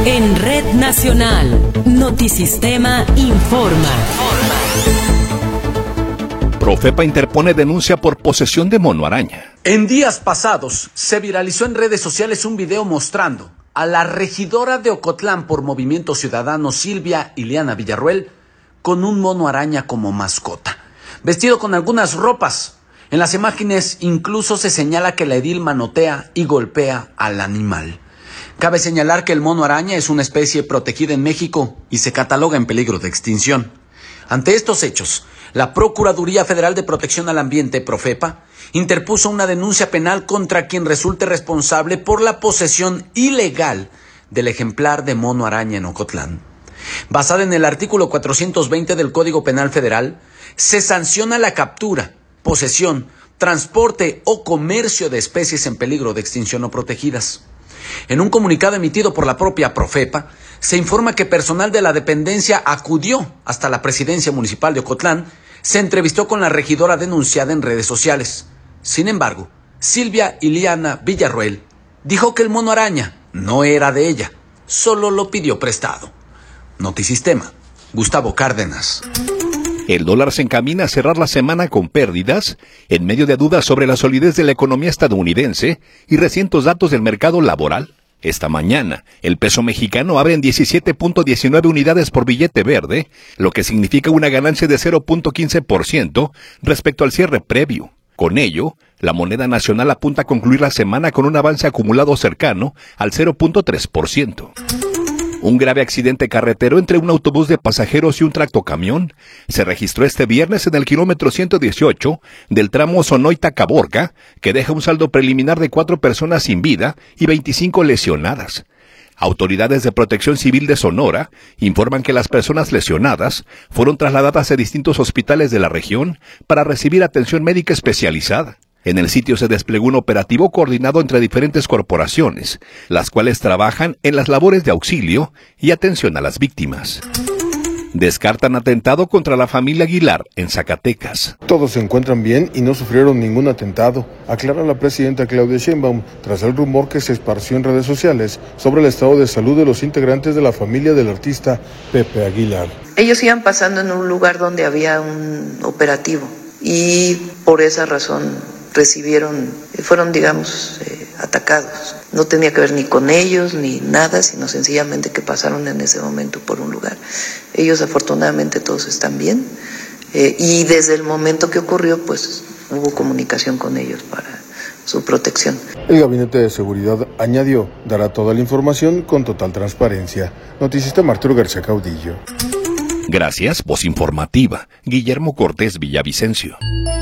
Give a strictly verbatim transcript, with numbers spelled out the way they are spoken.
En Red Nacional, Notisistema informa. Profepa interpone denuncia por posesión de mono araña. En días pasados se viralizó en redes sociales un video mostrando a la regidora de Ocotlán por Movimiento Ciudadano, Silvia Iliana Villarroel, con un mono araña como mascota, vestido con algunas ropas. En las imágenes incluso se señala que la edil manotea y golpea al animal. Cabe señalar que el mono araña es una especie protegida en México y se cataloga en peligro de extinción. Ante estos hechos, la Procuraduría Federal de Protección al Ambiente, Profepa, interpuso una denuncia penal contra quien resulte responsable por la posesión ilegal del ejemplar de mono araña en Ocotlán. Basada en el artículo cuatrocientos veinte del Código Penal Federal, se sanciona la captura, posesión, transporte o comercio de especies en peligro de extinción o protegidas. En un comunicado emitido por la propia Profepa, se informa que personal de la dependencia acudió hasta la presidencia municipal de Ocotlán, se entrevistó con la regidora denunciada en redes sociales. Sin embargo, Silvia Iliana Villarroel dijo que el mono araña no era de ella, solo lo pidió prestado. Notisistema, Gustavo Cárdenas. El dólar se encamina a cerrar la semana con pérdidas en medio de dudas sobre la solidez de la economía estadounidense y recientes datos del mercado laboral. Esta mañana, el peso mexicano abre en diecisiete punto diecinueve unidades por billete verde, lo que significa una ganancia de cero punto quince por ciento respecto al cierre previo. Con ello, la moneda nacional apunta a concluir la semana con un avance acumulado cercano al cero punto tres por ciento. Un grave accidente carretero entre un autobús de pasajeros y un tractocamión se registró este viernes en el kilómetro ciento dieciocho del tramo Sonoita-Caborca, que deja un saldo preliminar de cuatro personas sin vida y veinticinco lesionadas. Autoridades de Protección Civil de Sonora informan que las personas lesionadas fueron trasladadas a distintos hospitales de la región para recibir atención médica especializada. En el sitio se desplegó un operativo coordinado entre diferentes corporaciones, las cuales trabajan en las labores de auxilio y atención a las víctimas. Descartan atentado contra la familia Aguilar en Zacatecas. Todos se encuentran bien y no sufrieron ningún atentado, aclara la presidenta Claudia Sheinbaum, tras el rumor que se esparció en redes sociales sobre el estado de salud de los integrantes de la familia del artista Pepe Aguilar. Ellos iban pasando en un lugar donde había un operativo y por esa razón recibieron, fueron digamos eh, atacados. No tenía que ver ni con ellos ni nada, sino sencillamente que pasaron en ese momento por un lugar. Ellos afortunadamente todos están bien eh, y desde el momento que ocurrió pues hubo comunicación con ellos para su protección. El Gabinete de Seguridad añadió, dará toda la información con total transparencia. Notisistema Arturo García Caudillo. Gracias, voz informativa, Guillermo Cortés Villavicencio.